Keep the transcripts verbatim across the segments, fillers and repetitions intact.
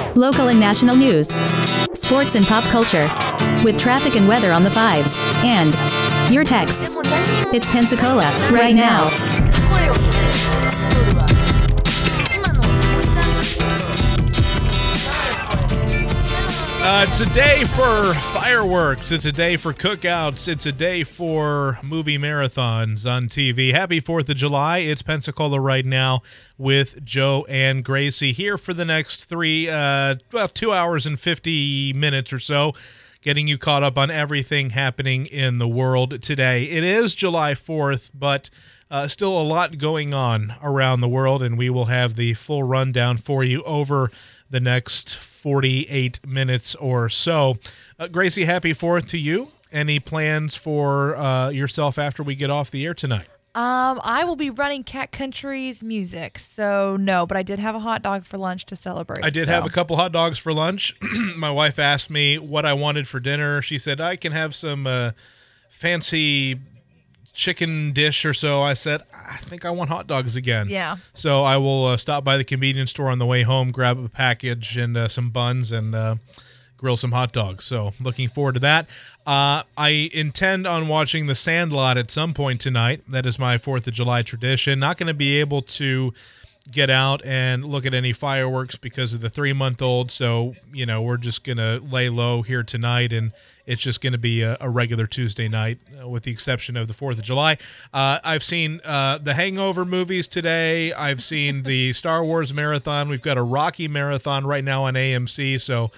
local and national news, sports and pop culture, with traffic and weather on the fives, and your texts. It's Pensacola, right now. Uh, it's a day for fireworks. It's a day for cookouts. It's a day for movie marathons on T V. Happy fourth of July. It's Pensacola right now with Joe and Gracie here for the next three, uh, well, two hours and fifty minutes or so, getting you caught up on everything happening in the world today. It is July fourth, but uh, still a lot going on around the world, and we will have the full rundown for you over the next forty-eight minutes or so. Uh, Gracie, happy fourth to you. Any plans for uh, yourself after we get off the air tonight? Um, I will be running Cat Country's music, so no, but I did have a hot dog for lunch to celebrate. I did so. have a couple hot dogs for lunch. My wife asked me what I wanted for dinner. She said, I can have some uh, fancy chicken dish or so. I said, I think I want hot dogs again. Yeah. So I will uh, stop by the convenience store on the way home, grab a package and uh, some buns, and uh, grill some hot dogs. So looking forward to that. Uh, I intend on watching The Sandlot at some point tonight. That is my fourth of July tradition. Not going to be able to get out and look at any fireworks because of the three-month-old. So, you know, we're just going to lay low here tonight, and it's just going to be a, a regular Tuesday night, uh, with the exception of the fourth of July. Uh, I've seen uh, the Hangover movies today. I've seen the Star Wars marathon. We've got a Rocky marathon right now on A M C, so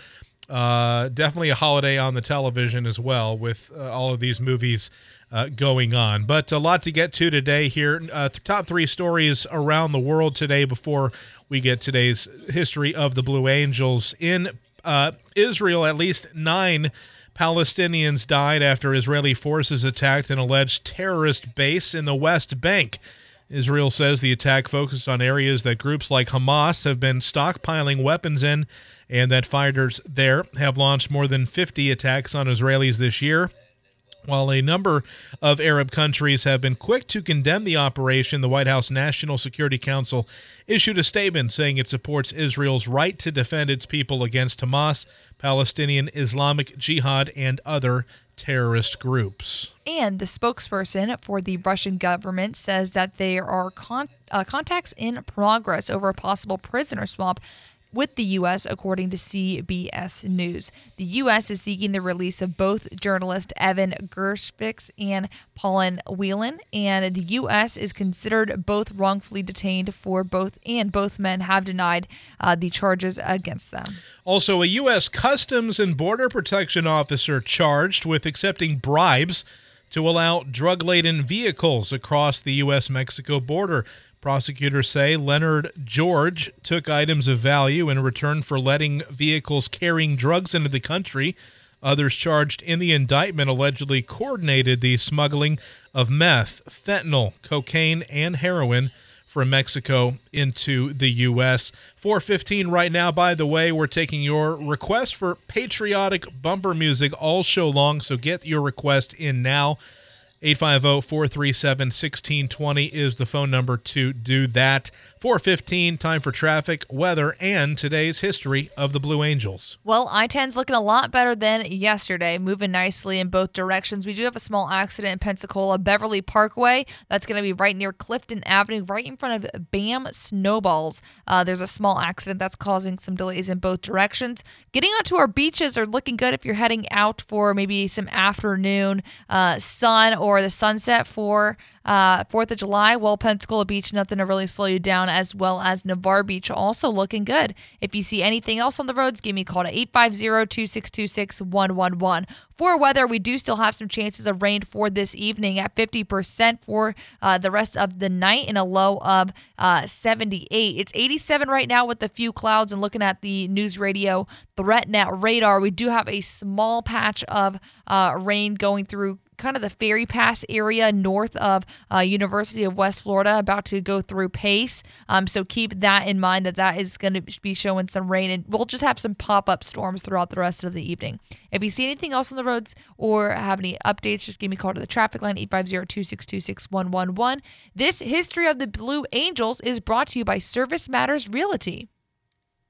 uh, definitely a holiday on the television as well with uh, all of these movies uh, going on. But a lot to get to today here. Uh, top three stories around the world today before we get today's history of the Blue Angels. In uh, Israel, at least nine Palestinians died after Israeli forces attacked an alleged terrorist base in the West Bank. Israel says the attack focused on areas that groups like Hamas have been stockpiling weapons in, and that fighters there have launched more than fifty attacks on Israelis this year. While a number of Arab countries have been quick to condemn the operation, the White House National Security Council issued a statement saying it supports Israel's right to defend its people against Hamas, Palestinian Islamic Jihad, and other terrorist groups. And the spokesperson for the Russian government says that there are con- uh, contacts in progress over a possible prisoner swap with the U S, according to C B S News. The U S is seeking the release of both journalist Evan Gershvik and Paulin Whelan, and the U S is considered both wrongfully detained for both, and both men have denied uh, the charges against them. Also, a U S Customs and Border Protection officer charged with accepting bribes to allow drug-laden vehicles across the U S Mexico border. Prosecutors say Leonard George took items of value in return for letting vehicles carrying drugs into the country. Others charged in the indictment allegedly coordinated the smuggling of meth, fentanyl, cocaine, and heroin from Mexico into the U S. four fifteen right now, by the way. We're taking your request for patriotic bumper music all show long, so get your request in now. eight five zero, four three seven, one six two zero is the phone number to do that. four fifteen, time for traffic, weather, and today's history of the Blue Angels. Well, I ten's looking a lot better than yesterday, moving nicely in both directions. We do have a small accident in Pensacola, Beverly Parkway. That's going to be right near Clifton Avenue, right in front of BAM Snowballs. Uh, there's a small accident that's causing some delays in both directions. Getting onto our beaches are looking good if you're heading out for maybe some afternoon uh, sun or the sunset for uh, fourth of July. Well, Pensacola Beach, nothing to really slow you down, as well as Navarre Beach, also looking good. If you see anything else on the roads, give me a call to eight five zero, two six two six, one one one. For weather, we do still have some chances of rain for this evening at fifty percent for uh, the rest of the night, and a low of uh, seventy-eight. It's eighty-seven right now with a few clouds, and looking at the News Radio ThreatNet radar, we do have a small patch of uh, rain going through kind of the Ferry Pass area north of uh, University of West Florida, about to go through Pace. Um, so keep that in mind, that that is going to be showing some rain, and we'll just have some pop-up storms throughout the rest of the evening. If you see anything else on the roads or have any updates, just give me a call to the traffic line, eight five zero, two six two six, one one one. This History of the Blue Angels is brought to you by Service Matters Realty.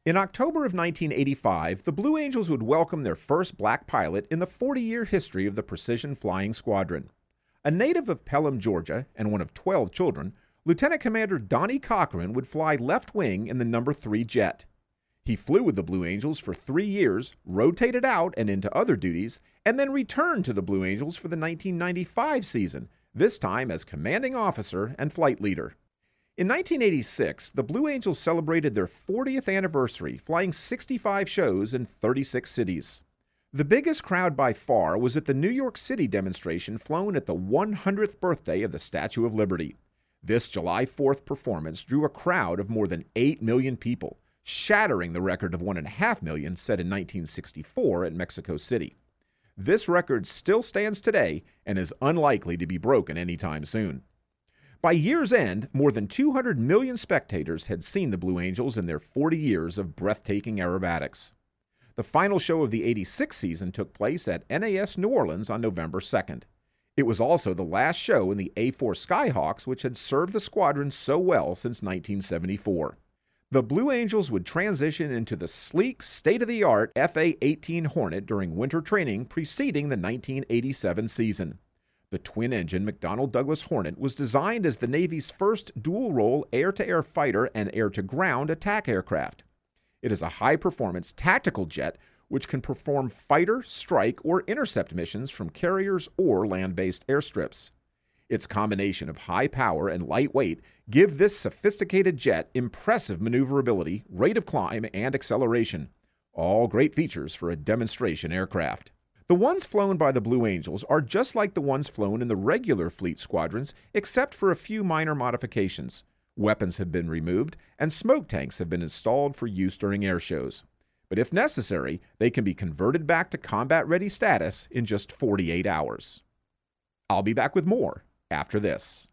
In October of nineteen eighty-five, the Blue Angels would welcome their first black pilot in the forty-year history of the Precision Flying Squadron. A native of Pelham, Georgia, and one of twelve children, Lieutenant Commander Donnie Cochran would fly left wing in the number three jet. He flew with the Blue Angels for three years, rotated out and into other duties, and then returned to the Blue Angels for the nineteen ninety-five season, this time as commanding officer and flight leader. In nineteen eighty-six, the Blue Angels celebrated their fortieth anniversary, flying sixty-five shows in thirty-six cities. The biggest crowd by far was at the New York City demonstration flown at the one hundredth birthday of the Statue of Liberty. This July fourth performance drew a crowd of more than eight million people, shattering the record of one point five million set in nineteen sixty-four at Mexico City. This record still stands today and is unlikely to be broken anytime soon. By year's end, more than two hundred million spectators had seen the Blue Angels in their forty years of breathtaking aerobatics. The final show of the eighty-six season took place at N A S New Orleans on November second. It was also the last show in the A four Skyhawks, which had served the squadron so well since nineteen seventy-four. The Blue Angels would transition into the sleek, state-of-the-art F A eighteen Hornet during winter training preceding the nineteen eighty-seven season. The twin-engine McDonnell Douglas Hornet was designed as the Navy's first dual-role air-to-air fighter and air-to-ground attack aircraft. It is a high-performance tactical jet which can perform fighter, strike, or intercept missions from carriers or land-based airstrips. Its combination of high power and light weight give this sophisticated jet impressive maneuverability, rate of climb, and acceleration. All great features for a demonstration aircraft. The ones flown by the Blue Angels are just like the ones flown in the regular fleet squadrons, except for a few minor modifications. Weapons have been removed, and smoke tanks have been installed for use during air shows. But if necessary, they can be converted back to combat-ready status in just forty-eight hours. I'll be back with more after this.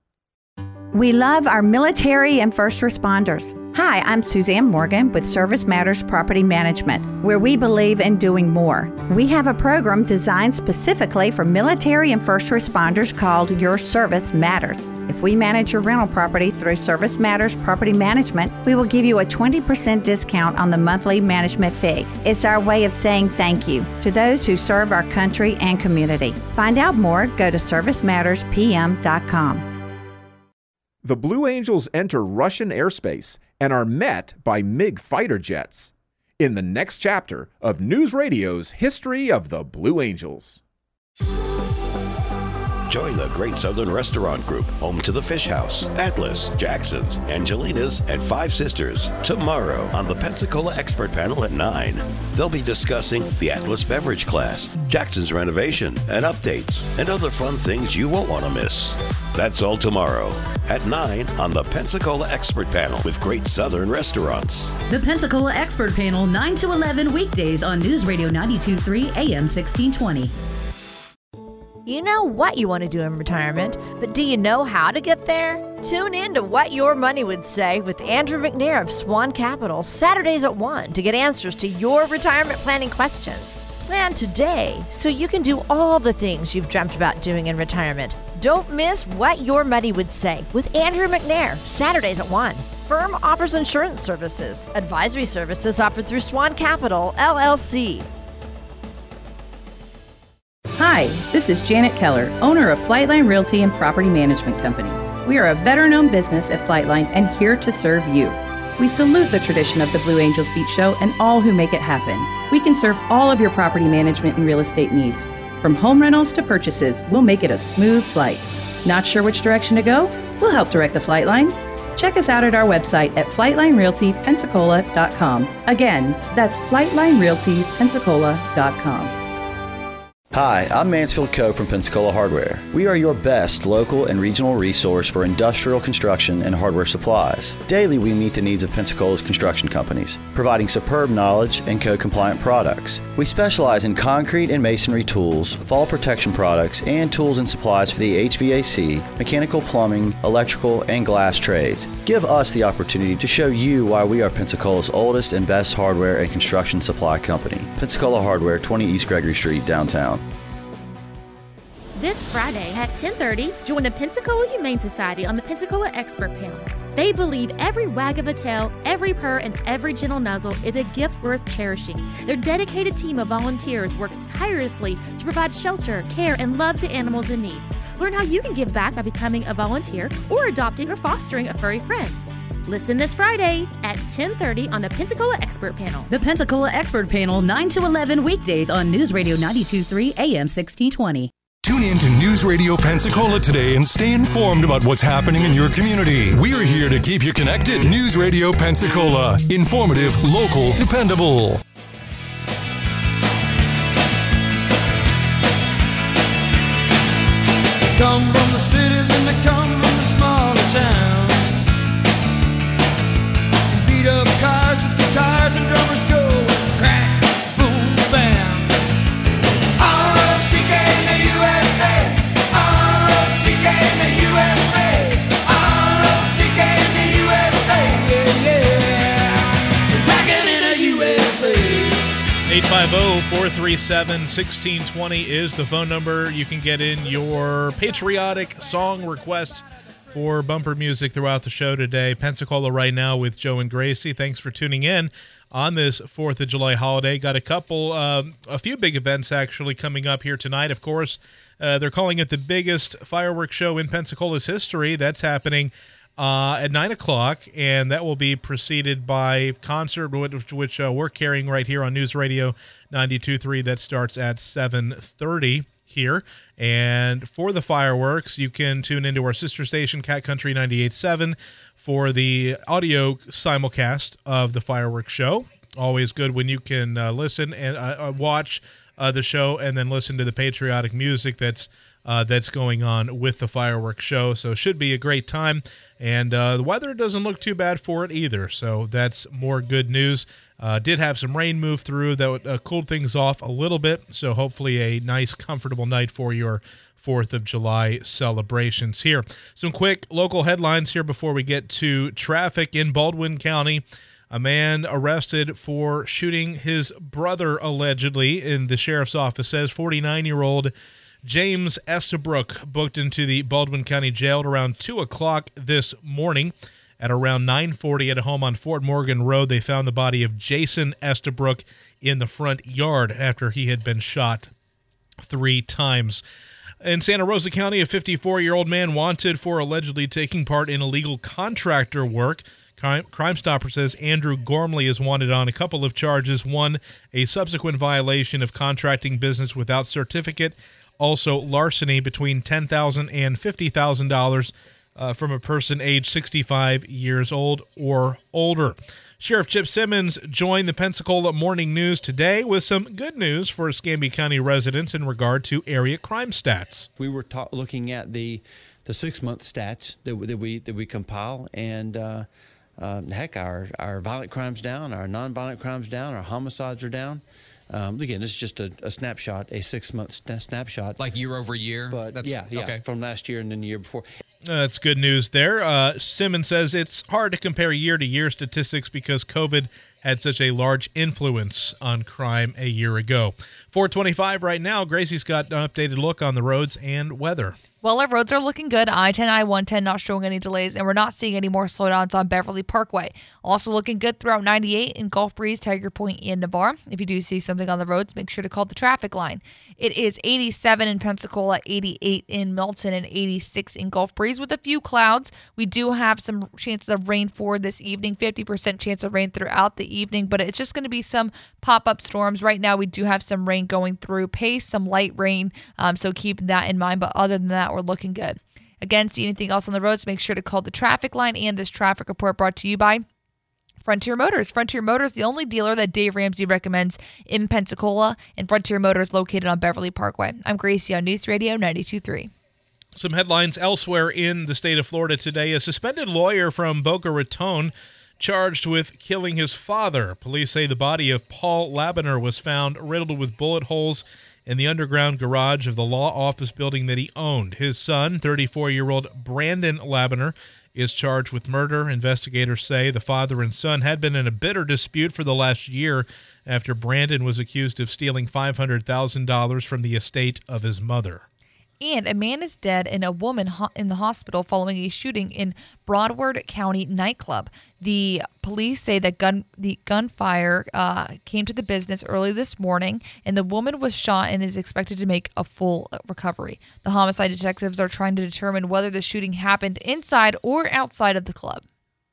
We love our military and first responders. Hi, I'm Suzanne Morgan with Service Matters Property Management, where we believe in doing more. We have a program designed specifically for military and first responders called Your Service Matters. If we manage your rental property through Service Matters Property Management, we will give you a twenty percent discount on the monthly management fee. It's our way of saying thank you to those who serve our country and community. Find out more, go to service matters p m dot com. The Blue Angels enter Russian airspace and are met by MiG fighter jets. In the next chapter of News Radio's History of the Blue Angels. Join the Great Southern Restaurant Group, home to the Fish House, Atlas, Jackson's, Angelina's, and Five Sisters, tomorrow on the Pensacola Expert Panel at nine. They'll be discussing the Atlas beverage class, Jackson's renovation, and updates, and other fun things you won't want to miss. That's all tomorrow at nine on the Pensacola Expert Panel with Great Southern Restaurants. The Pensacola Expert Panel, nine to eleven weekdays on News Radio ninety-two point three A M sixteen twenty. You know what you want to do in retirement, but do you know how to get there? Tune in to What Your Money Would Say with Andrew McNair of Swan Capital, Saturdays at one, to get answers to your retirement planning questions. Plan today so you can do all the things you've dreamt about doing in retirement. Don't miss What Your Money Would Say with Andrew McNair, Saturdays at one. Firm offers insurance services. Advisory services offered through Swan Capital, L L C. Hi, this is Janet Keller, owner of Flightline Realty and Property Management Company. We are a veteran-owned business at Flightline and here to serve you. We salute the tradition of the Blue Angels Beach Show and all who make it happen. We can serve all of your property management and real estate needs. From home rentals to purchases, we'll make it a smooth flight. Not sure which direction to go? We'll help direct the flight line. Check us out at our website at flightline realty pensacola dot com. Again, that's flightline realty pensacola dot com. Hi, I'm Mansfield Coe from Pensacola Hardware. We are your best local and regional resource for industrial construction and hardware supplies. Daily, we meet the needs of Pensacola's construction companies, providing superb knowledge and code-compliant products. We specialize in concrete and masonry tools, fall protection products, and tools and supplies for the H V A C, mechanical, plumbing, electrical, and glass trades. Give us the opportunity to show you why we are Pensacola's oldest and best hardware and construction supply company. Pensacola Hardware, twenty East Gregory Street, downtown. This Friday at ten thirty, join the Pensacola Humane Society on the Pensacola Expert Panel. They believe every wag of a tail, every purr, and every gentle nuzzle is a gift worth cherishing. Their dedicated team of volunteers works tirelessly to provide shelter, care, and love to animals in need. Learn how you can give back by becoming a volunteer or adopting or fostering a furry friend. Listen this Friday at ten thirty on the Pensacola Expert Panel. The Pensacola Expert Panel, nine to eleven weekdays on News Radio ninety-two point three A M sixteen twenty. Tune in to News Radio Pensacola today and stay informed about what's happening in your community. We're here to keep you connected. News Radio Pensacola. Informative, local, dependable. They come from the cities and they come from the smaller towns. Beat up cars with guitars and drummers go crack, boom, bam. R O C K in the U S A, R O C K in the U S A, R O C K in the U S A, yeah, yeah. Rockin' in the U S A. eight five zero, four three seven, one six two zero is the phone number. You can get in your patriotic song requests for bumper music throughout the show today. Pensacola Right Now with Joe and Gracie. Thanks for tuning in on this fourth of July holiday. Got a couple, um, a few big events actually coming up here tonight. Of course, uh, they're calling it the biggest fireworks show in Pensacola's history. That's happening uh, at nine o'clock, and that will be preceded by concert, which, which uh, we're carrying right here on News Radio ninety-two point three. That starts at seven thirty. Here. And for the fireworks, you can tune into our sister station, Cat Country ninety-eight point seven, for the audio simulcast of the fireworks show. Always good when you can uh, listen and uh, watch uh, the show and then listen to the patriotic music that's uh, that's going on with the fireworks show. So it should be a great time. And uh, the weather doesn't look too bad for it either. So that's more good news. Uh, did have some rain move through that uh, cooled things off a little bit. So hopefully a nice, comfortable night for your fourth of July celebrations here. Some quick local headlines here before we get to traffic in Baldwin County. A man arrested for shooting his brother, allegedly, in the sheriff's office says. forty-nine-year-old James Estabrook booked into the Baldwin County Jail at around two o'clock this morning. At around nine forty at a home on Fort Morgan Road, they found the body of Jason Estabrook in the front yard after he had been shot three times. In Santa Rosa County, a fifty-four-year-old man wanted for allegedly taking part in illegal contractor work. Crime, Crime Stopper says Andrew Gormley is wanted on a couple of charges. One, a subsequent violation of contracting business without certificate. Also, larceny between ten thousand dollars and fifty thousand dollars uh, from a person age sixty-five years old or older. Sheriff Chip Simmons joined the Pensacola Morning News today with some good news for Escambia County residents in regard to area crime stats. We were ta- looking at the the six-month stats that, that we that we compile, and uh, uh, heck, our, our violent crimes down, our nonviolent crimes down, our homicides are down. Um, again, this is just a, a snapshot, a six-month sna- snapshot. Like year over year? But That's, yeah, yeah, okay. from last year and then the year before. Uh, that's good news there. Uh, Simmons says it's hard to compare year-to-year statistics because COVID had such a large influence on crime a year ago. four twenty-five right now. Gracie's got an updated look on the roads and weather. Well, our roads are looking good. I ten, I one ten not showing any delays, and we're not seeing any more slowdowns on Beverly Parkway. Also looking good throughout ninety-eight in Gulf Breeze, Tiger Point, and Navarre. If you do see something on the roads, make sure to call the traffic line. It is eighty-seven in Pensacola, eighty-eight in Milton, and eighty-six in Gulf Breeze with a few clouds. We do have some chances of rain for this evening, fifty percent chance of rain throughout the evening, but it's just going to be some pop-up storms. Right now, we do have some rain going through Pace, some light rain, um, so keep that in mind. But other than that, we're looking good. Again, see anything else on the roads, make sure to call the traffic line. And this traffic report brought to you by Frontier Motors. Frontier Motors, the only dealer that Dave Ramsey recommends in Pensacola, and Frontier Motors located on Beverly Parkway. I'm Gracie on News Radio ninety-two point three. Some headlines elsewhere in the state of Florida today. A suspended lawyer from Boca Raton charged with killing his father. Police say the body of Paul Labiner was found riddled with bullet holes in the underground garage of the law office building that he owned. His son, thirty-four-year-old Brandon Labiner, is charged with murder. Investigators say the father and son had been in a bitter dispute for the last year after Brandon was accused of stealing five hundred thousand dollars from the estate of his mother. And a man is dead and a woman ho- in the hospital following a shooting in Broward County nightclub. The police say that gun the gunfire uh, came to the business early this morning, and the woman was shot and is expected to make a full recovery. The homicide detectives are trying to determine whether the shooting happened inside or outside of the club.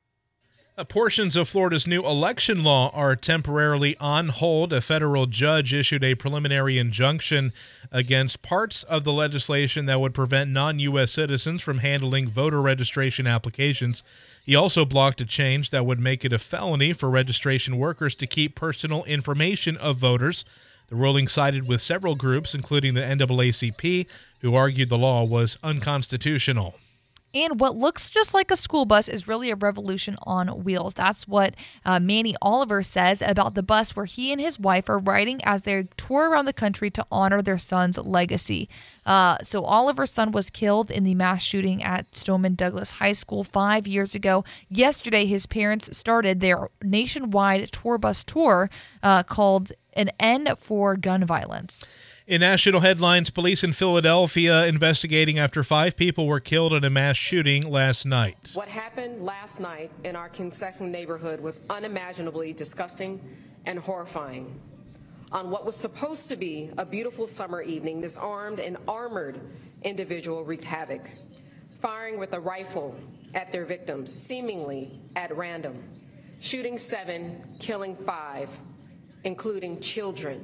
Uh, Portions of Florida's new election law are temporarily on hold. A federal judge issued a preliminary injunction against parts of the legislation that would prevent non-U S citizens from handling voter registration applications. He also blocked a change that would make it a felony for registration workers to keep personal information of voters. The ruling sided with several groups, including the N double A C P, who argued the law was unconstitutional. And what looks just like a school bus is really a revolution on wheels. That's what uh, Manny Oliver says about the bus where he and his wife are riding as they tour around the country to honor their son's legacy. Uh, so Oliver's son was killed in the mass shooting at Stoneman Douglas High School five years ago. Yesterday, his parents started their nationwide tour bus tour uh, called An End for Gun Violence. In national headlines, police in Philadelphia investigating after five people were killed in a mass shooting last night. What happened last night in our Consession neighborhood was unimaginably disgusting and horrifying. On what was supposed to be a beautiful summer evening, this armed and armored individual wreaked havoc, firing with a rifle at their victims, seemingly at random, shooting seven, killing five, including children.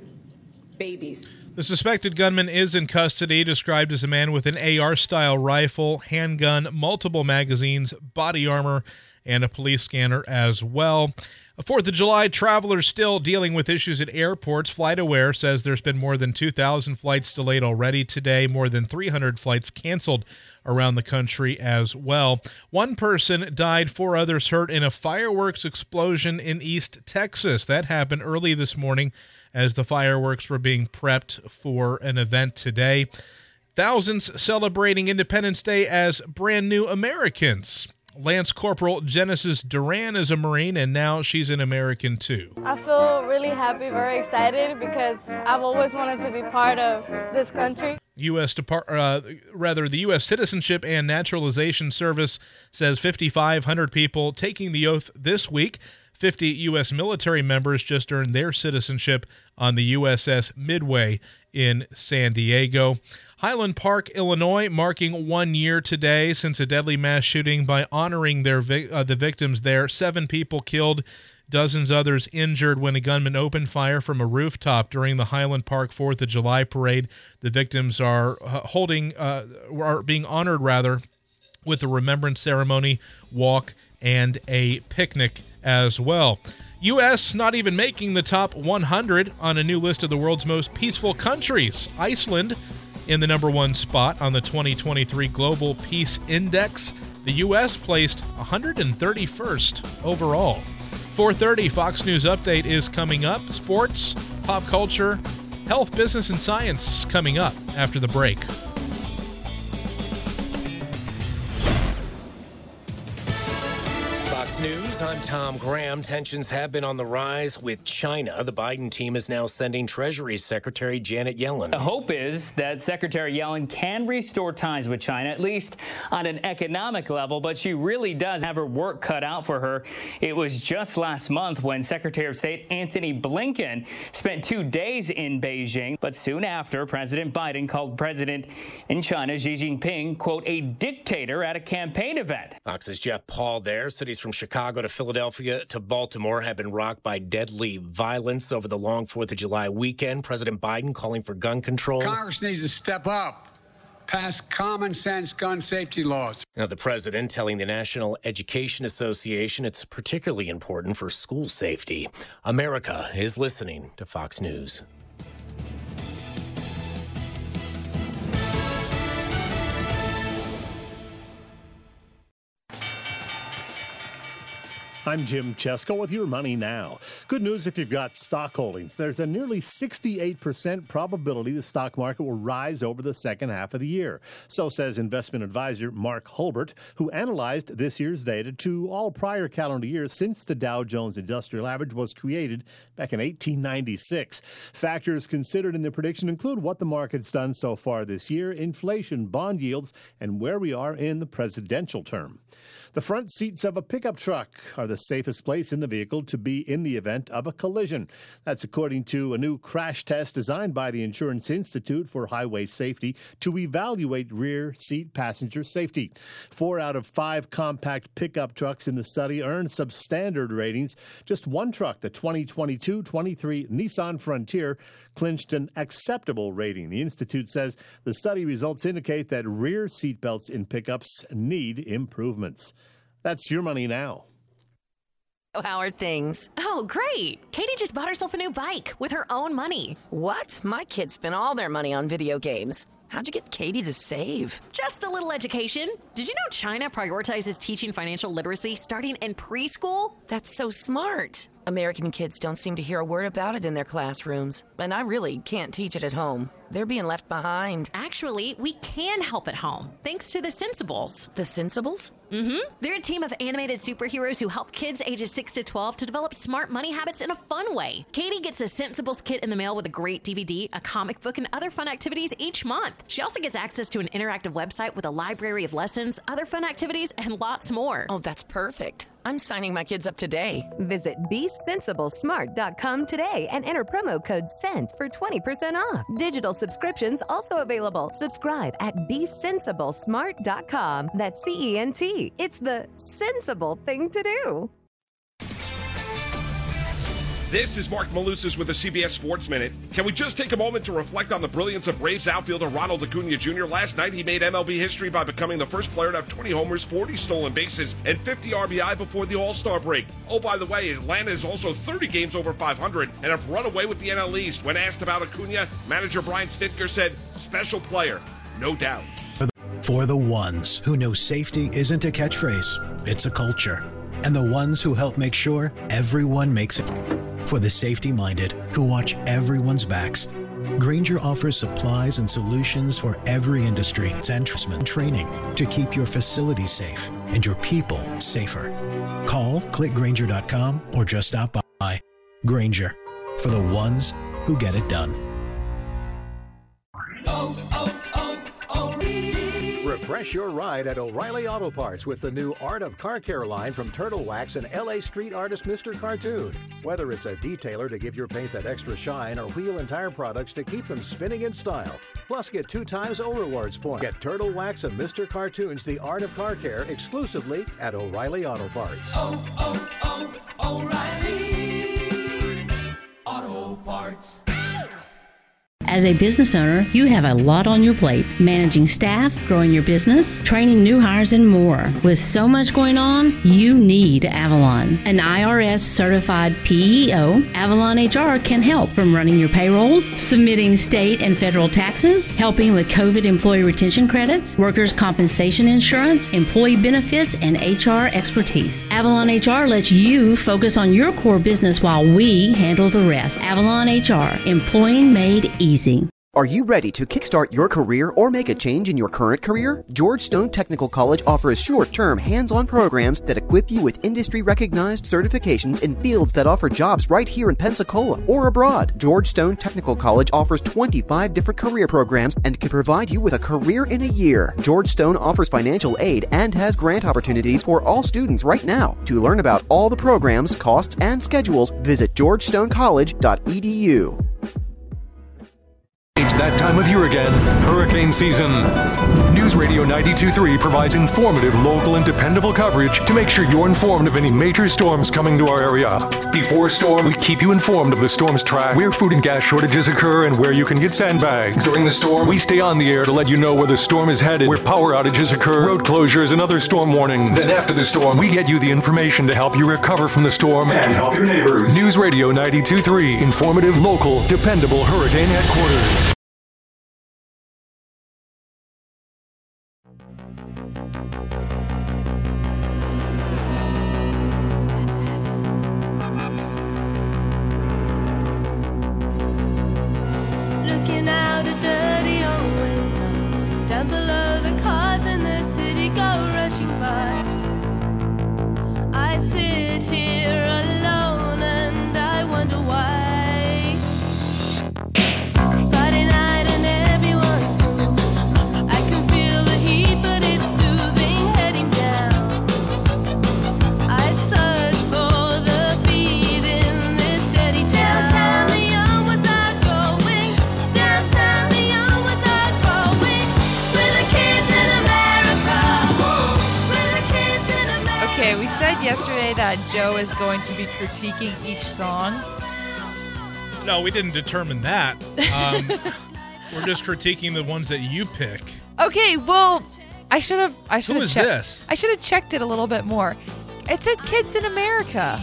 Babies. The suspected gunman is in custody, described as a man with an A R-style rifle, handgun, multiple magazines, body armor, and a police scanner as well. fourth of July, travelers still dealing with issues at airports. FlightAware says there's been more than two thousand flights delayed already today, more than three hundred flights canceled around the country as well. One person died, four others hurt in a fireworks explosion in East Texas. That happened early this morning as the fireworks were being prepped for an event today. Thousands celebrating Independence Day as brand new Americans. Lance Corporal Genesis Duran is a Marine, and now she's an American too. I feel really happy, very excited, because I've always wanted to be part of this country. U S Depart- uh, rather, the U S Citizenship and Naturalization Service says fifty-five hundred people taking the oath this week. fifty U S military members just earned their citizenship on the U S S Midway in San Diego. Highland Park, Illinois, marking one year today since a deadly mass shooting by honoring their vi- uh, the victims there. Seven people killed, dozens others injured when a gunman opened fire from a rooftop during the Highland Park fourth of July parade. The victims are uh, holding, uh, are being honored rather, with a remembrance ceremony, walk, and a picnic as well. U S not even making the top one hundred on a new list of the world's most peaceful countries. Iceland in the number one spot on the twenty twenty-three Global Peace Index. The U S placed one hundred thirty-first overall. four thirty Fox News Update is coming up. Sports, pop culture, health, business, and science coming up after the break. Fox News, I'm Tom Graham. Tensions have been on the rise with China. The Biden team is now sending Treasury Secretary Janet Yellen. The hope is that Secretary Yellen can restore ties with China, at least on an economic level, but she really does have her work cut out for her. It was just last month when Secretary of State Antony Blinken spent two days in Beijing, but soon after, President Biden called President in China Xi Jinping, quote, a dictator at a campaign event. Fox's Jeff Paul there. Cities from Chicago to Philadelphia to Baltimore have been rocked by deadly violence over the long fourth of July weekend. President Biden calling for gun control. Congress needs to step up, pass common sense gun safety laws. Now, the president telling the National Education Association it's particularly important for school safety. America is listening to Fox News. I'm Jim Chesko with your Money Now. Good news if you've got stock holdings. There's a nearly sixty-eight percent probability the stock market will rise over the second half of the year. So says investment advisor Mark Hulbert, who analyzed this year's data to all prior calendar years since the Dow Jones Industrial Average was created back in eighteen ninety-six. Factors considered in the prediction include what the market's done so far this year, inflation, bond yields, and where we are in the presidential term. The front seats of a pickup truck are the safest place in the vehicle to be in the event of a collision. That's according to a new crash test designed by the Insurance Institute for Highway Safety to evaluate rear seat passenger safety. Four out of five compact pickup trucks in the study earned substandard ratings. Just one truck, the twenty twenty-two twenty-three Nissan Frontier, clinched an acceptable rating. The Institute says the study results indicate that rear seat belts in pickups need improvements. That's your Money Now. How are things? Oh, great. Katie just bought herself a new bike with her own money. What? My kids spent all their money on video games. How'd you get Katie to save? Just a little education. Did you know China prioritizes teaching financial literacy starting in preschool? That's so smart. American kids don't seem to hear a word about it in their classrooms, and I really can't teach it at home. They're being left behind. Actually, we can help at home, thanks to the Sensibles. The Sensibles? Mm-hmm. They're a team of animated superheroes who help kids ages six to twelve to develop smart money habits in a fun way. Katie gets a Sensibles kit in the mail with a great D V D, a comic book, and other fun activities each month. She also gets access to an interactive website with a library of lessons, other fun activities, and lots more. Oh, that's perfect. I'm signing my kids up today. Visit be sensible smart dot com today and enter promo code SENT for twenty percent off. Digital subscriptions also available. Subscribe at be sensible smart dot com. That's C E N T. It's the sensible thing to do. This is Mark Malusis with the C B S Sports Minute. Can we just take a moment to reflect on the brilliance of Braves outfielder Ronald Acuna Junior? Last night, he made M L B history by becoming the first player to have twenty homers, forty stolen bases, and fifty R B I before the All-Star break. Oh, by the way, Atlanta is also thirty games over five hundred and have run away with the N L East. When asked about Acuna, manager Brian Snitker said, special player, no doubt. For the ones who know safety isn't a catchphrase, it's a culture. And the ones who help make sure everyone makes it. For the safety-minded who watch everyone's backs, Grainger offers supplies and solutions for every industry and training to keep your facilities safe and your people safer. Call click grainger dot com or just stop by. Grainger, for the ones who get it done. Refresh your ride at O'Reilly Auto Parts with the new Art of Car Care line from Turtle Wax and L A street artist Mister Cartoon. Whether it's a detailer to give your paint that extra shine or wheel and tire products to keep them spinning in style. Plus, get two times O Rewards points. Get Turtle Wax and Mister Cartoon's The Art of Car Care exclusively at O'Reilly Auto Parts. Oh, oh, oh, O'Reilly Auto Parts. As a business owner, you have a lot on your plate. Managing staff, growing your business, training new hires, and more. With so much going on, you need Avalon. An I R S-certified P E O, Avalon H R can help from running your payrolls, submitting state and federal taxes, helping with COVID employee retention credits, workers' compensation insurance, employee benefits, and H R expertise. Avalon H R lets you focus on your core business while we handle the rest. Avalon H R, employing made easy. Are you ready to kickstart your career or make a change in your current career? George Stone Technical College offers short-term, hands-on programs that equip you with industry-recognized certifications in fields that offer jobs right here in Pensacola or abroad. George Stone Technical College offers twenty-five different career programs and can provide you with a career in a year. George Stone offers financial aid and has grant opportunities for all students right now. To learn about all the programs, costs, and schedules, visit george stone college dot e d u. It's that time of year again, hurricane season. News Radio ninety-two point three provides informative, local, and dependable coverage to make sure you're informed of any major storms coming to our area. Before a storm, we keep you informed of the storm's track, where food and gas shortages occur, and where you can get sandbags. During the storm, we stay on the air to let you know where the storm is headed, where power outages occur, road closures, and other storm warnings. Then after the storm, we get you the information to help you recover from the storm and help your neighbors. News Radio ninety-two point three, informative, local, dependable hurricane headquarters. out a dirty old window, down below the cars in the city go rushing by. I sit here alone and I wonder why. Friday night and everyone's moving. I can feel the heat, but it's soothing, heading down. I search for the beat in this steady town. Downtown Leon without going. Downtown Leon without going. We're the kids in America. We're the kids in America. Okay, we said yesterday that Joe is going to be critiquing each song. No, we didn't determine that. Um, we're just critiquing the ones that you pick. Okay, well, I should have. I should Who have is checked. this? I should have checked it a little bit more. It said "Kids in America."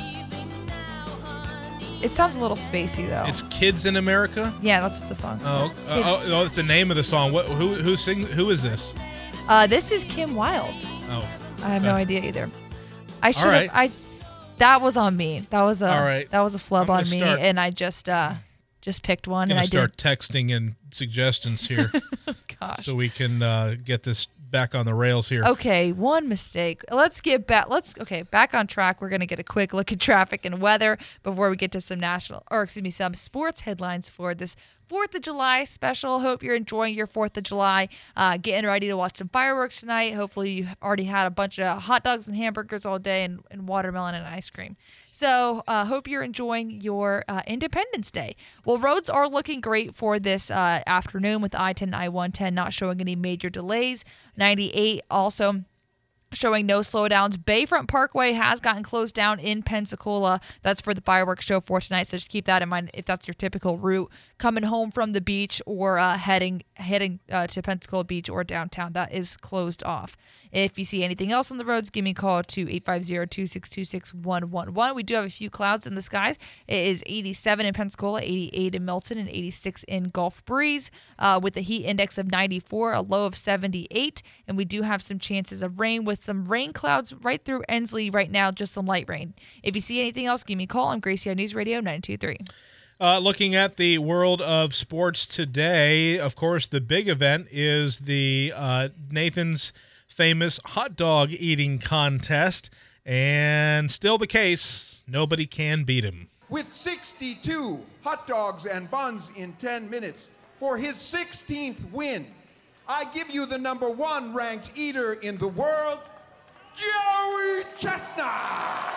It sounds a little spacey though. It's Kids in America? Yeah, that's what the song's Oh, called. uh, oh, oh, it's the name of the song. What? Who? Who sing? Who is this? Uh, this is Kim Wilde. Oh, I have no okay. idea either. I should right. have. I. That was on me. That was a. All right. That was a flub I'm on gonna me, start- and I just uh, just picked one, I'm and gonna I start did. texting and suggestions here, Gosh. so we can uh, get this back on the rails here. Okay, one mistake. Let's get back. Let's okay, back on track. We're gonna get a quick look at traffic and weather before we get to some national, or excuse me, some sports headlines for this Fourth of July special. Hope you're enjoying your Fourth of July. Uh, getting ready to watch some fireworks tonight. Hopefully you already had a bunch of hot dogs and hamburgers all day, and, and watermelon and ice cream. So uh, hope you're enjoying your uh, Independence Day. Well, roads are looking great for this uh, afternoon with I ten and I one ten not showing any major delays. ninety-eight also showing no slowdowns. Bayfront Parkway has gotten closed down in Pensacola. That's for the fireworks show for tonight, so just keep that in mind if that's your typical route coming home from the beach or uh, heading heading uh, to Pensacola Beach or downtown. That is closed off. If you see anything else on the roads, give me a call to eight five zero, two six two, six one one one. We do have a few clouds in the skies. It is eighty-seven in Pensacola, eighty-eight in Milton, and eighty-six in Gulf Breeze uh, with a heat index of ninety-four, a low of seventy-eight, and we do have some chances of rain with some rain clouds right through Ensley right now, just some light rain. If you see anything else, give me a call. I'm Gracie on News Radio ninety-two point three. Uh, looking at the world of sports today, of course, the big event is the uh, Nathan's famous hot dog eating contest, and still the case, nobody can beat him. With sixty-two hot dogs and buns in ten minutes for his sixteenth win, I give you the number one ranked eater in the world, Joey Chestnut.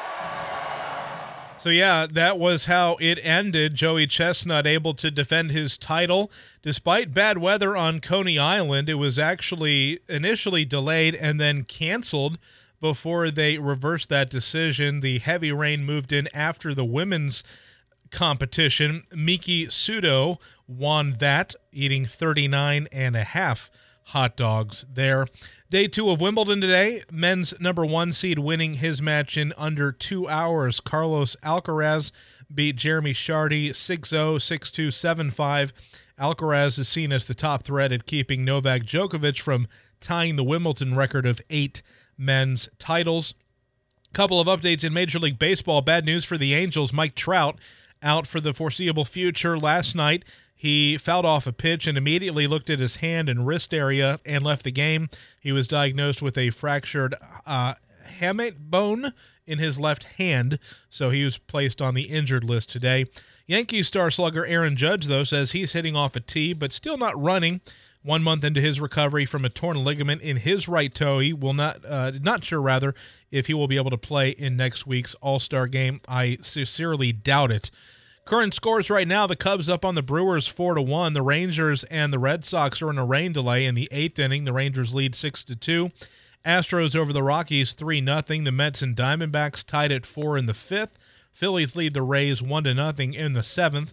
So yeah, that was how it ended. Joey Chestnut able to defend his title. Despite bad weather on Coney Island, it was actually initially delayed and then canceled before they reversed that decision. The heavy rain moved in after the women's competition. Miki Sudo won that, eating thirty-nine and a half hot dogs there. Day two of Wimbledon today. Men's number one seed winning his match in under two hours. Carlos Alcaraz beat Jeremy Chardy six oh, six two, seven five. Alcaraz is seen as the top threat at keeping Novak Djokovic from tying the Wimbledon record of eight men's titles. Couple of updates in Major League Baseball. Bad news for the Angels. Mike Trout out for the foreseeable future. Last night, he fouled off a pitch and immediately looked at his hand and wrist area and left the game. He was diagnosed with a fractured uh, hamate bone in his left hand, so he was placed on the injured list today. Yankees star slugger Aaron Judge, though, says he's hitting off a tee, but still not running. One month into his recovery from a torn ligament in his right toe, he will not, uh, not sure rather, if he will be able to play in next week's All-Star game. I sincerely doubt it. Current scores right now, the Cubs up on the Brewers four to one. The Rangers and the Red Sox are in a rain delay in the eighth inning. The Rangers lead six to two. Astros over the Rockies three nothing. The Mets and Diamondbacks tied at four in the fifth. Phillies lead the Rays one to nothing in the seventh.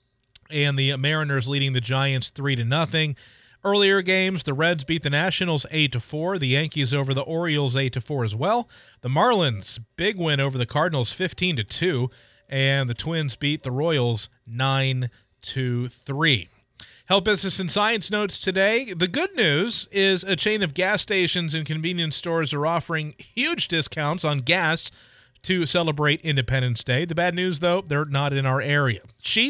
And the Mariners leading the Giants three to nothing. Earlier games, the Reds beat the Nationals eight to four. The Yankees over the Orioles eight to four as well. The Marlins, big win over the Cardinals fifteen to two. And the Twins beat the Royals nine to three. Health, Business, and Science notes today. The good news is a chain of gas stations and convenience stores are offering huge discounts on gas to celebrate Independence Day. The bad news, though, they're not in our area. Sheetz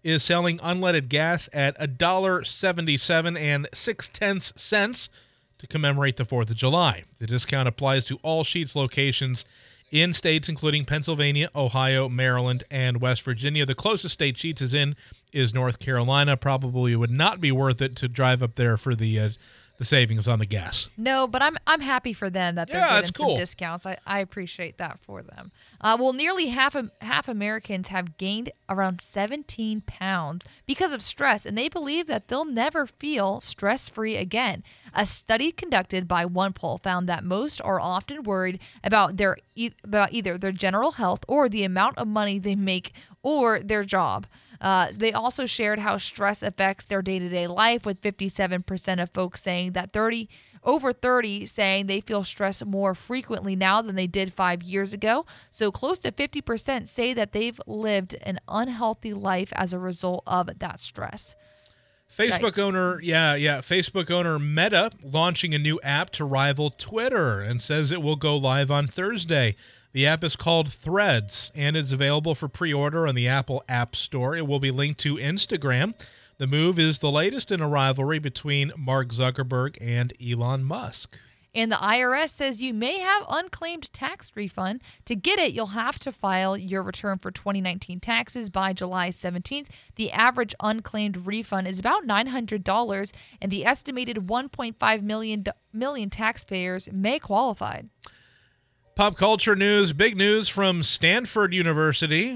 is selling unleaded gas at one dollar and seventy-seven cents to commemorate the fourth of July. The discount applies to all Sheetz locations in states including Pennsylvania, Ohio, Maryland, and West Virginia. The closest state Sheetz is in is North Carolina. Probably would not be worth it to drive up there for the uh, the savings on the gas. No, but I'm I'm happy for them that they're Yeah, getting that's some cool. discounts. I, I appreciate that for them. Uh, well, nearly half of, half Americans have gained around seventeen pounds because of stress, and they believe that they'll never feel stress-free again. A study conducted by OnePoll found that most are often worried about their e- about either their general health or the amount of money they make or their job. Uh, they also shared how stress affects their day-to-day life, with fifty-seven percent of folks saying that thirty over thirty saying they feel stressed more frequently now than they did five years ago. So close to fifty percent say that they've lived an unhealthy life as a result of that stress. Facebook Yikes. owner, yeah, yeah, Facebook owner Meta launching a new app to rival Twitter and says it will go live on Thursday. The app is called Threads, and it's available for pre-order on the Apple App Store. It will be linked to Instagram. The move is the latest in a rivalry between Mark Zuckerberg and Elon Musk. And the I R S says you may have unclaimed tax refund. To get it, you'll have to file your return for twenty nineteen taxes by July seventeenth. The average unclaimed refund is about nine hundred dollars, and the estimated one point five million, million taxpayers may qualify. Pop culture news, big news from Stanford University.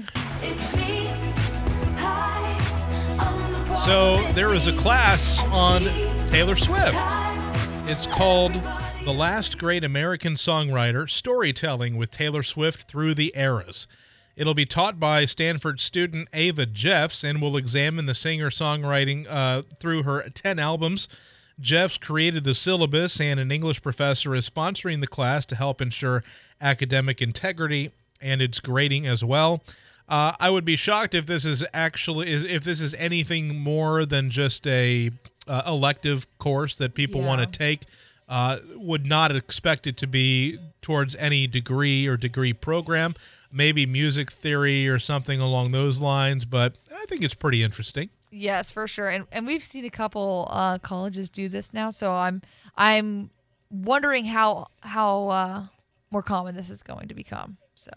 So there is a class on Taylor Swift. It's called The Last Great American Songwriter, Storytelling with Taylor Swift Through the Eras. It'll be taught by Stanford student Ava Jeffs and will examine the singer-songwriting uh, through her ten albums. Jeffs created the syllabus, and an English professor is sponsoring the class to help ensure academic integrity and its grading as well. Uh, I would be shocked if this is actually is if this is anything more than just a uh, elective course that people Yeah. want to take. Uh, would not expect it to be towards any degree or degree program, maybe music theory or something along those lines. But I think it's pretty interesting. Yes, for sure. And and we've seen a couple uh, colleges do this now, so I'm I'm wondering how how uh, more common this is going to become. So,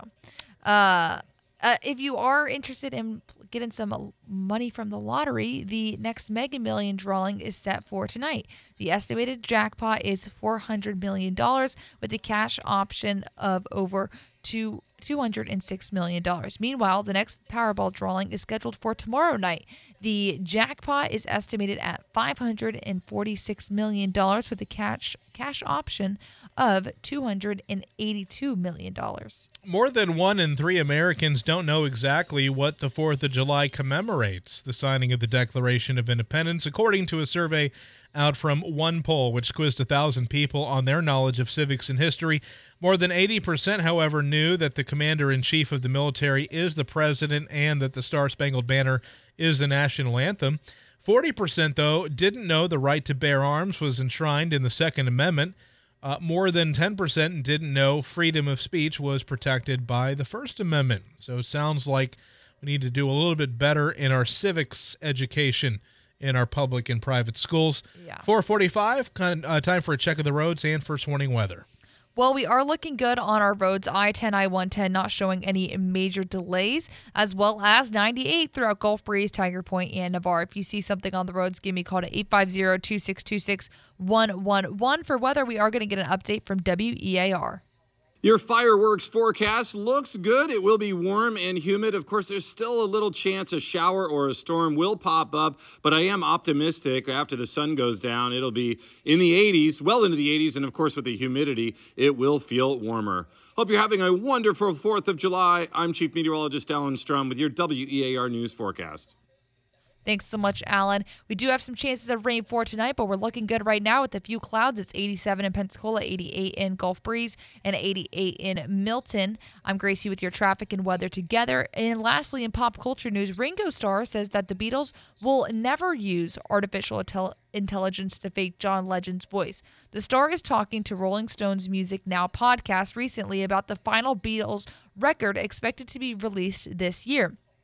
uh, uh, if you are interested in getting some money from the lottery, the next Mega Million drawing is set for tonight. The estimated jackpot is four hundred million dollars with a cash option of over two. two hundred six million dollars. Meanwhile, the next Powerball drawing is scheduled for tomorrow night. The jackpot is estimated at five hundred forty-six million dollars with a cash cash option of two hundred eighty-two million dollars. More than one in three Americans don't know exactly what the fourth of July commemorates, the signing of the Declaration of Independence, according to a survey out from OnePoll, which quizzed one thousand people on their knowledge of civics and history. More than eighty percent, however, knew that the commander-in-chief of the military is the president and that the Star-Spangled Banner is the national anthem. forty percent, though, didn't know the right to bear arms was enshrined in the Second Amendment. Uh, more than ten percent didn't know freedom of speech was protected by the First Amendment. So it sounds like we need to do a little bit better in our civics education in our public and private schools. Yeah. four forty-five, kind of, uh, time for a check of the roads and first warning weather. Well, we are looking good on our roads. I ten, I one ten not showing any major delays, as well as ninety-eight throughout Gulf Breeze, Tiger Point, and Navarre. If you see something on the roads, give me a call to eight five zero, two six two six, one one one. For weather, we are going to get an update from W E A R. Your fireworks forecast looks good. It will be warm and humid. Of course, there's still a little chance a shower or a storm will pop up, but I am optimistic after the sun goes down. It'll be in the eighties, well into the eighties, and of course with the humidity, it will feel warmer. Hope you're having a wonderful fourth of July. I'm Chief Meteorologist Alan Strum with your W E A R News forecast. Thanks so much, Alan. We do have some chances of rain for tonight, but we're looking good right now with a few clouds. It's eighty-seven in Pensacola, eighty-eight in Gulf Breeze, and eighty-eight in Milton. I'm Gracie with your traffic and weather together. And lastly, in pop culture news, Ringo Starr says that the Beatles will never use artificial intel- intelligence to fake John Legend's voice. The star is talking to Rolling Stone's Music Now podcast recently about the final Beatles record expected to be released this year.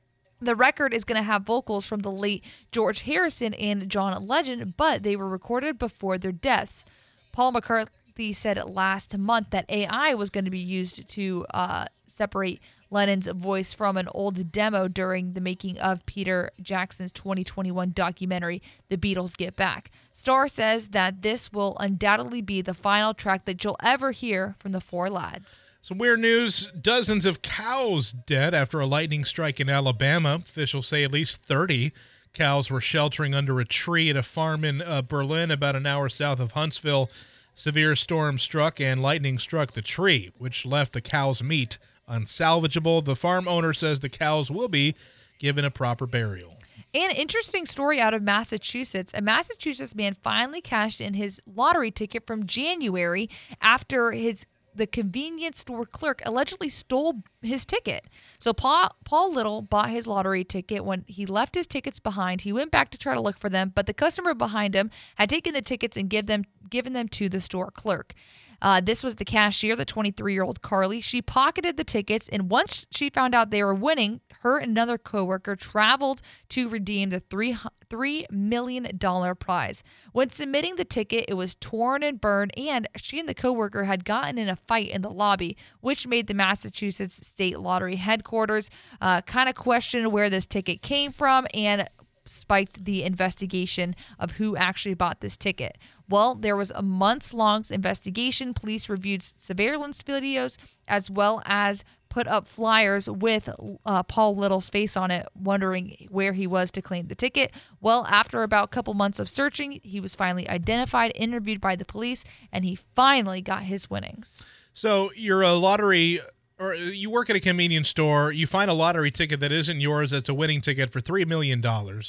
The record is going to have vocals from the late George Harrison and John Legend, but they were recorded before their deaths. Paul McCartney said last month that A I was going to be used to uh, separate Lennon's voice from an old demo during the making of Peter Jackson's twenty twenty-one documentary, The Beatles Get Back. Starr says that this will undoubtedly be the final track that you'll ever hear from the four lads. Some weird news. Dozens of cows dead after a lightning strike in Alabama. Officials say at least thirty cows were sheltering under a tree at a farm in uh, Berlin, about an hour south of Huntsville. Severe storm struck and lightning struck the tree, which left the cows' meat unsalvageable. The farm owner says the cows will be given a proper burial. An interesting story out of Massachusetts. A Massachusetts man finally cashed in his lottery ticket from January after his the convenience store clerk allegedly stole his ticket. So Paul, Paul Little bought his lottery ticket. When he left his tickets behind, he went back to try to look for them, but the customer behind him had taken the tickets and give them, given them to the store clerk. Uh, this was the cashier, the twenty-three-year-old Carly. She pocketed the tickets, and once she found out they were winning, her and another coworker traveled to redeem the three, three million dollars prize. When submitting the ticket, it was torn and burned, and she and the coworker had gotten in a fight in the lobby, which made the Massachusetts State Lottery headquarters uh, kind of question where this ticket came from and spiked the investigation of who actually bought this ticket. Well, there was a months-long investigation. Police reviewed surveillance videos as well as put up flyers with uh, Paul Little's face on it, wondering where he was to claim the ticket. Well, after about a couple months of searching, he was finally identified, interviewed by the police, and he finally got his winnings. So you're a lottery, or you work at a convenience store, you find a lottery ticket that isn't yours, that's a winning ticket for three million dollars.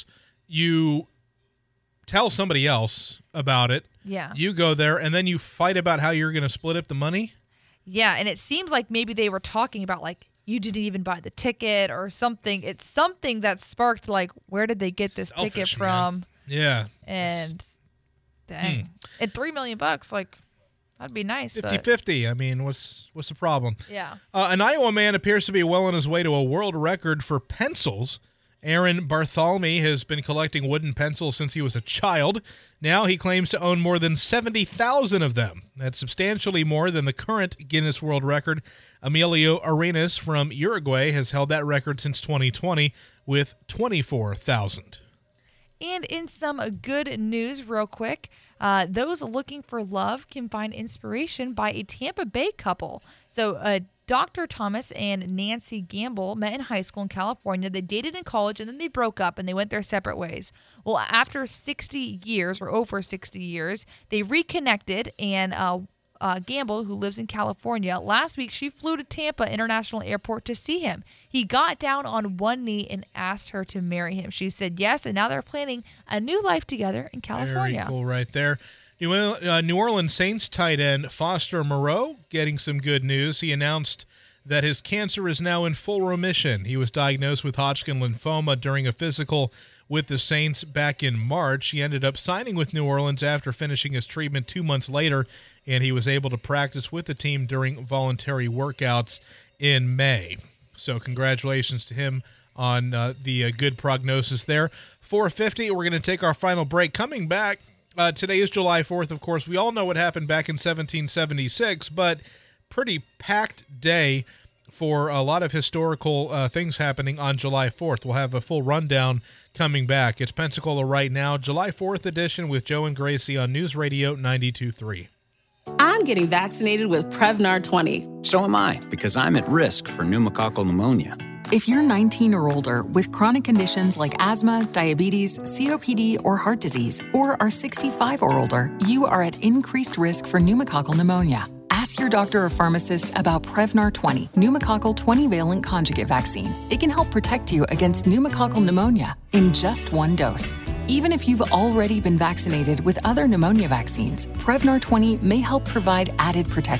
You tell somebody else about it. Yeah. You go there, and then you fight about how you're going to split up the money? Yeah, and it seems like maybe they were talking about, like, you didn't even buy the ticket or something. It's something that sparked, like, where did they get this Selfish, ticket from? man. Yeah. And, dang. Hmm. And three million bucks, like, that'd be nice. fifty-fifty. I mean, what's what's the problem? Yeah. Uh, an Iowa man appears to be well on his way to a world record for pencils. Aaron Bartholome has been collecting wooden pencils since he was a child. Now he claims to own more than seventy thousand of them. That's substantially more than the current Guinness World Record. Emilio Arenas from Uruguay has held that record since twenty twenty with twenty-four thousand. And in some good news, real quick, uh, those looking for love can find inspiration by a Tampa Bay couple. So uh, Doctor Thomas and Nancy Gamble met in high school in California. They dated in college, and then they broke up, and they went their separate ways. Well, after sixty years, or over sixty years, they reconnected, and uh, uh, Gamble, who lives in California, last week she flew to Tampa International Airport to see him. He got down on one knee and asked her to marry him. She said yes, and now they're planning a new life together in California. Very cool right there. New, uh, New Orleans Saints tight end Foster Moreau getting some good news. He announced that his cancer is now in full remission. He was diagnosed with Hodgkin lymphoma during a physical with the Saints back in March. He ended up signing with New Orleans after finishing his treatment two months later, and he was able to practice with the team during voluntary workouts in May. So congratulations to him on uh, the uh, good prognosis there. four fifty, we're going to take our final break. Coming back, uh, today is July fourth, of course. We all know what happened back in seventeen seventy-six, but pretty packed day for a lot of historical uh, things happening on July fourth. We'll have a full rundown coming back. It's Pensacola Right Now, July fourth edition with Joe and Gracie on News Radio ninety-two point three. I'm getting vaccinated with Prevnar twenty. So am I, because I'm at risk for pneumococcal pneumonia. If you're nineteen or older with chronic conditions like asthma, diabetes, C O P D, or heart disease, or are sixty-five or older, you are at increased risk for pneumococcal pneumonia. Ask your doctor or pharmacist about Prevnar twenty, pneumococcal twenty-valent conjugate vaccine. It can help protect you against pneumococcal pneumonia in just one dose. Even if you've already been vaccinated with other pneumonia vaccines, Prevnar twenty may help provide added protection.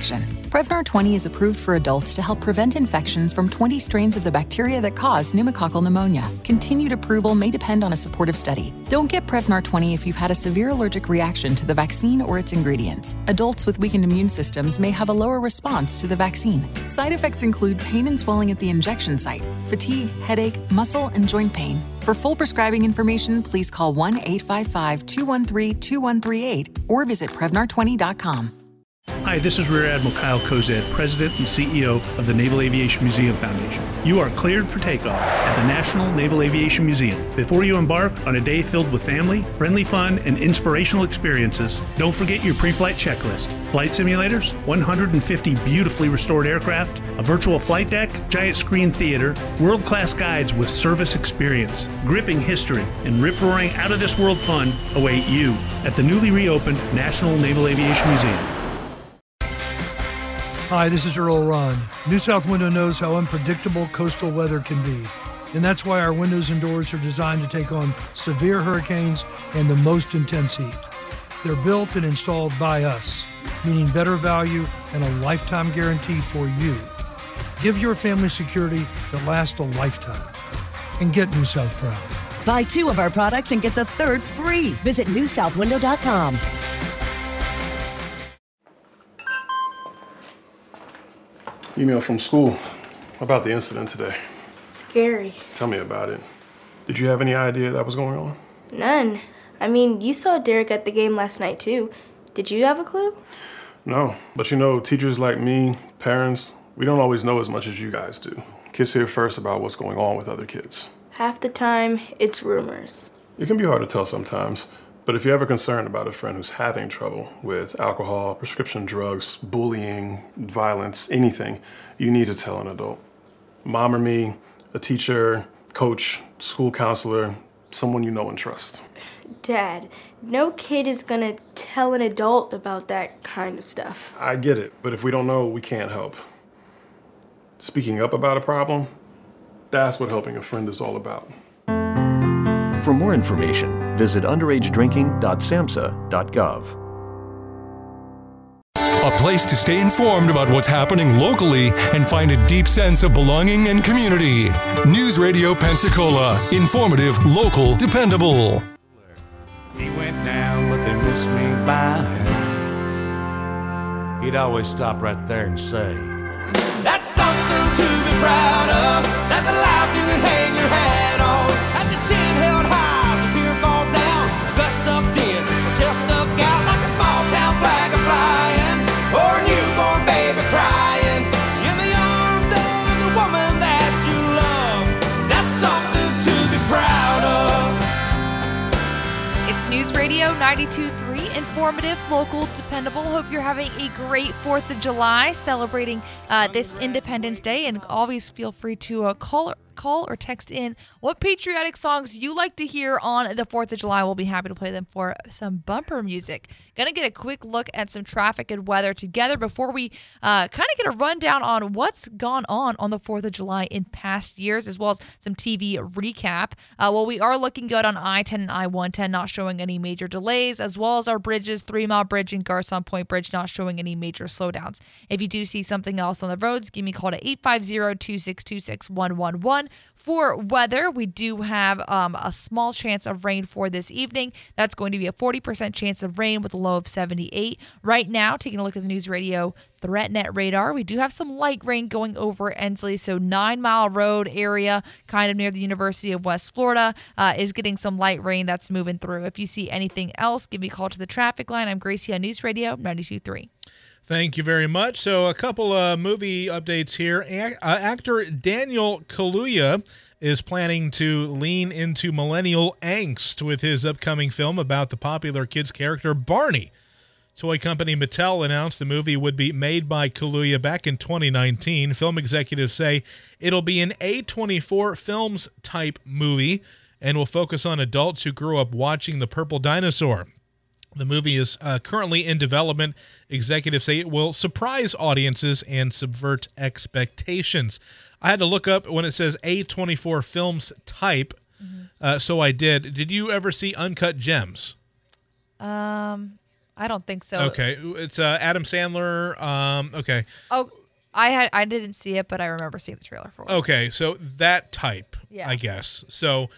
Prevnar twenty is approved for adults to help prevent infections from twenty strains of the bacteria that cause pneumococcal pneumonia. Continued approval may depend on a supportive study. Don't get Prevnar twenty if you've had a severe allergic reaction to the vaccine or its ingredients. Adults with weakened immune systems may have a lower response to the vaccine. Side effects include pain and swelling at the injection site, fatigue, headache, muscle, and joint pain. For full prescribing information, please call one eight five five, two one three, two one three eight or visit Prevnar twenty dot com. Hi, this is Rear Admiral Kyle Kozad, President and C E O of the Naval Aviation Museum Foundation. You are cleared for takeoff at the National Naval Aviation Museum. Before you embark on a day filled with family, friendly fun, and inspirational experiences, don't forget your pre-flight checklist. Flight simulators, one hundred fifty beautifully restored aircraft, a virtual flight deck, giant screen theater, world-class guides with service experience, gripping history, and rip-roaring out-of-this-world fun await you at the newly reopened National Naval Aviation Museum. Hi, this is Earl Ron. New South Window knows how unpredictable coastal weather can be, and that's why our windows and doors are designed to take on severe hurricanes and the most intense heat. They're built and installed by us, meaning better value and a lifetime guarantee for you. Give your family security that lasts a lifetime, and get New South proud. Buy two of our products and get the third free. Visit new south window dot com. Email from school about the incident today. Scary. Tell me about it. Did you have any idea that was going on? None. I mean, you saw Derek at the game last night, too. Did you have a clue? No, but you know, teachers like me, parents, we don't always know as much as you guys do. Kids hear first about what's going on with other kids. Half the time, it's rumors. It can be hard to tell sometimes, but if you're ever concerned about a friend who's having trouble with alcohol, prescription drugs, bullying, violence, anything, you need to tell an adult. Mom or me, a teacher, coach, school counselor, someone you know and trust. Dad, no kid is gonna tell an adult about that kind of stuff. I get it, but if we don't know, we can't help. Speaking up about a problem, that's what helping a friend is all about. For more information, visit underage drinking dot samhsa dot gov. A place to stay informed about what's happening locally and find a deep sense of belonging and community. News Radio Pensacola. Informative, local, dependable. He went down, but they missed me by. He'd always stop right there and say, That's something to be proud of. That's a life you can hang your hat on. That's your chin held high as a tear falls down. Gut sucked in, chest stuck out like a small town flag a flying, or a newborn baby crying in the arms of the woman that you love. That's something to be proud of. It's News Radio ninety-two point three, informative, local, dependable. Hope you're having a great fourth of July, celebrating uh, this Independence Day. And always feel free to uh, call call or text in what patriotic songs you like to hear on the fourth of July. We'll be happy to play them for some bumper music. Gonna get a quick look at some traffic and weather together before we uh, kind of get a rundown on what's gone on on the fourth of July in past years, as well as some T V recap. Uh, well, we are looking good on I ten and I one ten, not showing any major delays, as well as our bridges, Three Mile Bridge and Garcon Point Bridge, not showing any major slowdowns. If you do see something else on the roads, give me a call to eight five zero, two six two, six one one one. For weather, we do have um, a small chance of rain for this evening. That's going to be a forty percent chance of rain with a low of seventy-eight. Right now, taking a look at the News Radio ThreatNet radar, we do have some light rain going over Ensley, so Nine Mile Road area, kind of near the University of West Florida, uh, is getting some light rain that's moving through. If you see anything else, give me a call to the traffic line. I'm Gracie on News Radio ninety-two point three. Thank you very much. So a couple of movie updates here. A- uh, actor Daniel Kaluuya is planning to lean into millennial angst with his upcoming film about the popular kids character Barney. Toy company Mattel announced the movie would be made by Kaluuya back in twenty nineteen. Film executives say it'll be an A twenty-four Films type movie and will focus on adults who grew up watching The Purple Dinosaur. The movie is uh, currently in development. Executives say it will surprise audiences and subvert expectations. I had to look up when it says A twenty-four Films type, mm-hmm. uh, so I did. Did you ever see Uncut Gems? Um, I don't think so. Okay, it's uh, Adam Sandler. Um, okay. Oh, I had I didn't see it, but I remember seeing the trailer for it. Okay, so that type, Yeah. I guess. So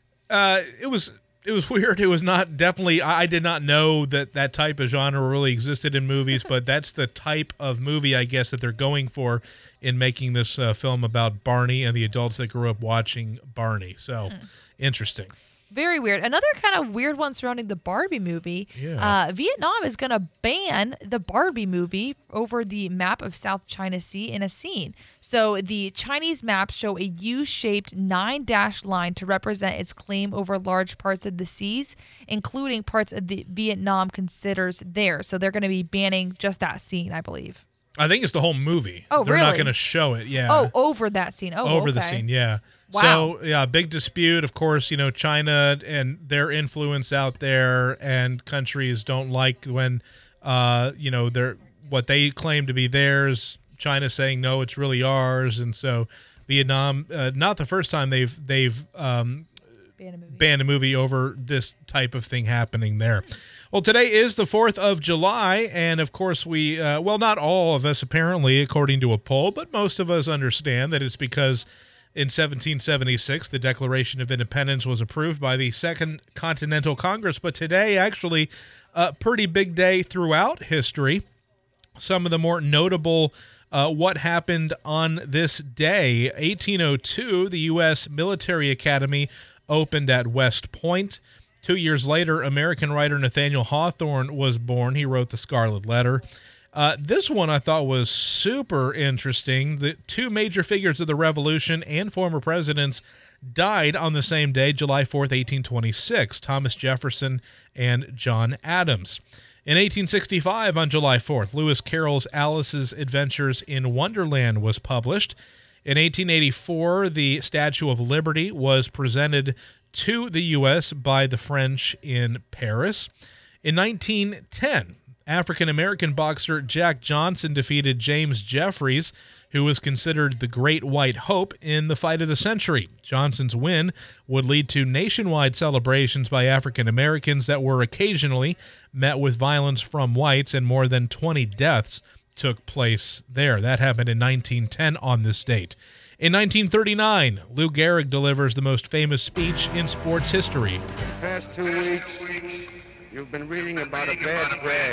uh, it was it was weird. It was not definitely. I I did not know that that type of genre really existed in movies, but that's the type of movie I guess that they're going for in making this uh, film about Barney and the adults that grew up watching Barney. So Hmm. interesting. Very weird. Another kind of weird one surrounding the Barbie movie. Yeah. Uh, Vietnam is going to ban the Barbie movie over the map of South China Sea in a scene. So the Chinese maps show a U-shaped nine-dash line to represent its claim over large parts of the seas, including parts of the Vietnam considers theirs. So they're going to be banning just that scene, I believe. I think it's the whole movie. Oh, They're really? not going to show it. Yeah. Oh, over that scene. Oh, over the okay. scene, yeah. Wow. So, yeah, big dispute. Of course, you know, China and their influence out there, and countries don't like when, uh, you know, they're what they claim to be theirs. China saying no, it's really ours, and so Vietnam. Uh, not the first time they've they've um, Ban a movie. banned a movie over this type of thing happening there. Well, today is the fourth of July, and of course we, uh, well, not all of us apparently, according to a poll, but most of us understand that it's because in seventeen seventy-six, the Declaration of Independence was approved by the Second Continental Congress, but today actually a pretty big day throughout history. Some of the more notable uh, what happened on this day. eighteen oh two, the U S Military Academy opened at West Point. Two years later, American writer Nathaniel Hawthorne was born. He wrote The Scarlet Letter. Uh, this one I thought was super interesting. The two major figures of the Revolution and former presidents died on the same day, July fourth, eighteen twenty-six, Thomas Jefferson and John Adams. In eighteen sixty-five, on July fourth, Lewis Carroll's Alice's Adventures in Wonderland was published. In eighteen eighty-four, the Statue of Liberty was presented to the U S by the French in Paris. In nineteen ten, African-American boxer Jack Johnson defeated James Jeffries, who was considered the Great White Hope, in the fight of the century. Johnson's win would lead to nationwide celebrations by African-Americans that were occasionally met with violence from whites, and more than twenty deaths took place there. That happened in nineteen ten on this date. In nineteen thirty-nine, Lou Gehrig delivers the most famous speech in sports history. The past two weeks, you've been reading about a bad brag.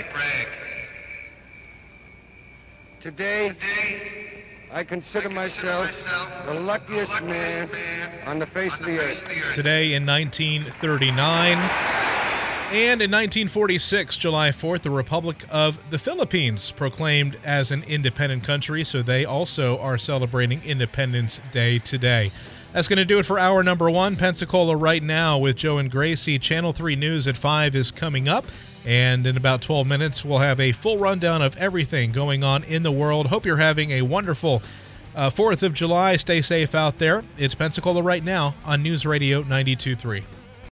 Today, I consider myself the luckiest man on the face of the earth. Today in nineteen thirty-nine. And in nineteen forty-six, July fourth, the Republic of the Philippines proclaimed as an independent country, so they also are celebrating Independence Day today. That's going to do it for hour number one. Pensacola Right Now with Joe and Gracie. Channel three News at five is coming up, and in about twelve minutes, we'll have a full rundown of everything going on in the world. Hope you're having a wonderful uh, fourth of July. Stay safe out there. It's Pensacola Right Now on News Radio ninety-two point three.